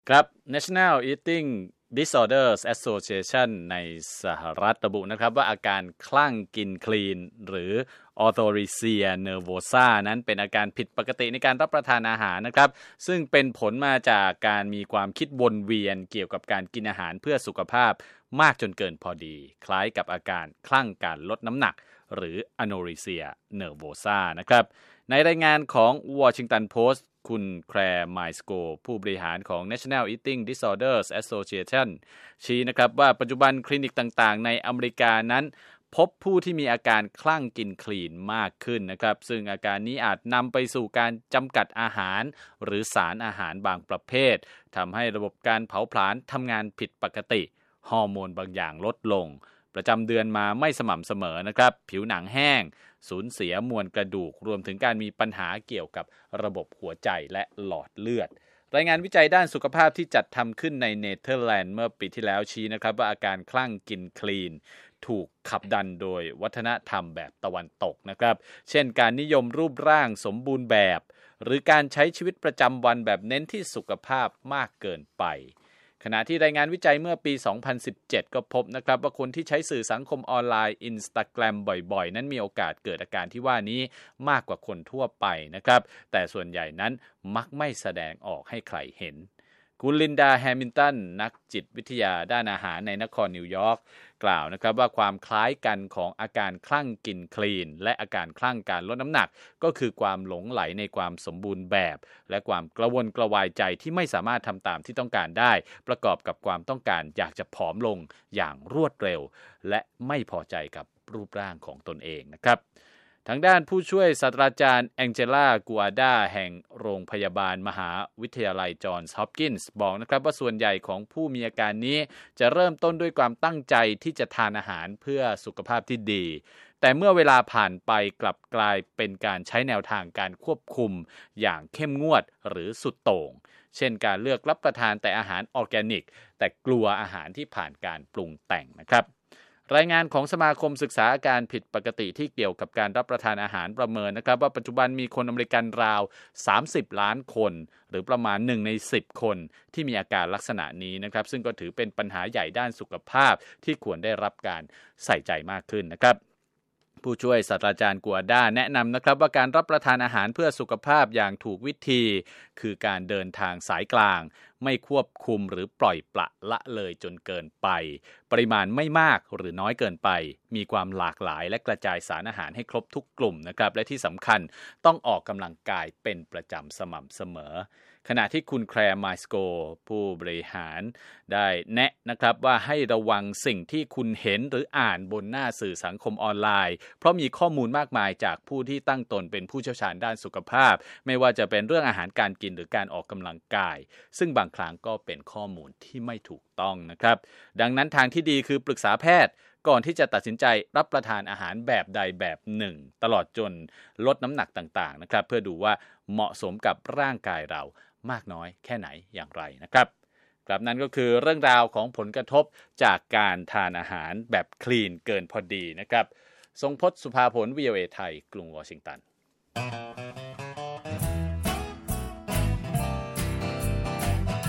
ครับ National Eating Disorders Association ในสหรัฐระบุนะครับว่าอาการคลั่งกินคลีนหรือ Orthorexia nervosa นั้นเป็นอาการผิดปกติในการรับประทานอาหารนะครับซึ่งเป็นผลมาจากการมีความคิดวนเวียนเกี่ยวกับการกินอาหารเพื่อสุขภาพมากจนเกินพอดีคล้ายกับอาการคลั่งการลดน้ำหนักหรือ Anorexia nervosa นะครับในรายงานของ Washington Post คุณแคลร์ไมสโกผู้บริหารของ National Eating Disorders Association ชี้นะครับว่าปัจจุบันคลินิกต่างๆในอเมริกานั้นพบผู้ที่มีอาการคลั่งกินคลีนมากขึ้นนะครับซึ่งอาการนี้อาจนำไปสู่การจำกัดอาหารหรือสารอาหารบางประเภททำให้ระบบการเผาผลาญทำงานผิดปกติฮอร์โมนบางอย่างลดลงประจำเดือนมาไม่สม่ำเสมอนะครับผิวหนังแห้งสูญเสียมวลกระดูกรวมถึงการมีปัญหาเกี่ยวกับระบบหัวใจและหลอดเลือดรายงานวิจัยด้านสุขภาพที่จัดทำขึ้นในเนเธอร์แลนด์เมื่อปีที่แล้วชี้นะครับว่าอาการคลั่งกินคลีนถูกขับดันโดยวัฒนธรรมแบบตะวันตกนะครับเช่นการนิยมรูปร่างสมบูรณ์แบบหรือการใช้ชีวิตประจำวันแบบเน้นที่สุขภาพมากเกินไปขณะที่รายงานวิจัยเมื่อปี 2017 ก็พบนะครับว่าคนที่ใช้สื่อสังคมออนไลน์ Instagram บ่อยๆนั้นมีโอกาสเกิดอาการที่ว่านี้มากกว่าคนทั่วไปนะครับแต่ส่วนใหญ่นั้นมักไม่แสดงออกให้ใครเห็นคุณลินดาแฮมิลตันนักจิตวิทยาด้านอาหารในนครนิวยอร์กกล่าวนะครับว่าความคล้ายกันของอาการคลั่งกินคลีนและอาการคลั่งการลดน้ำหนักก็คือความหลงไหลในความสมบูรณ์แบบและความกระวนกระวายใจที่ไม่สามารถทำตามที่ต้องการได้ประกอบกับความต้องการอยากจะผอมลงอย่างรวดเร็วและไม่พอใจกับรูปร่างของตนเองนะครับทางด้านผู้ช่วยศาสตราจารย์แองเจล่ากัวดาแห่งโรงพยาบาลมหาวิทยาลัยจอห์นส์ฮอปกินส์บอกนะครับว่าส่วนใหญ่ของผู้มีอาการนี้จะเริ่มต้นด้วยความตั้งใจที่จะทานอาหารเพื่อสุขภาพที่ดีแต่เมื่อเวลาผ่านไปกลับกลายเป็นการใช้แนวทางการควบคุมอย่างเข้มงวดหรือสุดโต่งเช่นการเลือกรับประทานแต่อาหารออร์แกนิกแต่กลัวอาหารที่ผ่านการปรุงแต่งนะครับรายงานของสมาคมศึกษาอาการผิดปกติที่เกี่ยวกับการรับประทานอาหารประเมินนะครับว่าปัจจุบันมีคนอเมริกันราว30ล้านคนหรือประมาณ1ใน10คนที่มีอาการลักษณะนี้นะครับซึ่งก็ถือเป็นปัญหาใหญ่ด้านสุขภาพที่ควรได้รับการใส่ใจมากขึ้นนะครับผู้ช่วยศาสตราจารย์กัวด้าแนะนำนะครับว่าการรับประทานอาหารเพื่อสุขภาพอย่างถูกวิธีคือการเดินทางสายกลางไม่ควบคุมหรือปล่อยปละละเลยจนเกินไปปริมาณไม่มากหรือน้อยเกินไปมีความหลากหลายและกระจายสารอาหารให้ครบทุกกลุ่มนะครับและที่สำคัญต้องออกกำลังกายเป็นประจำสม่ำเสมอขณะที่คุณแคลร์ไมสโกผู้บริหารได้แนะนะครับว่าให้ระวังสิ่งที่คุณเห็นหรืออ่านบนหน้าสื่อสังคมออนไลน์เพราะมีข้อมูลมากมายจากผู้ที่ตั้งตนเป็นผู้เชี่ยวชาญด้านสุขภาพไม่ว่าจะเป็นเรื่องอาหารการกินหรือการออกกำลังกายซึ่งบางครั้งก็เป็นข้อมูลที่ไม่ถูกต้องนะครับดังนั้นทางที่ดีคือปรึกษาแพทย์ก่อนที่จะตัดสินใจรับประทานอาหารแบบใดแบบหนึ่งตลอดจนลดน้ำหนักต่างๆนะครับเพื่อดูว่าเหมาะสมกับร่างกายเรามากน้อยแค่ไหนอย่างไรนะครับครับนั่นก็คือเรื่องราวของผลกระทบจากการทานอาหารแบบคลีนเกินพอดีนะครับทรงพจน์สุภาผล VOA ไทยกรุงวอชิงตัน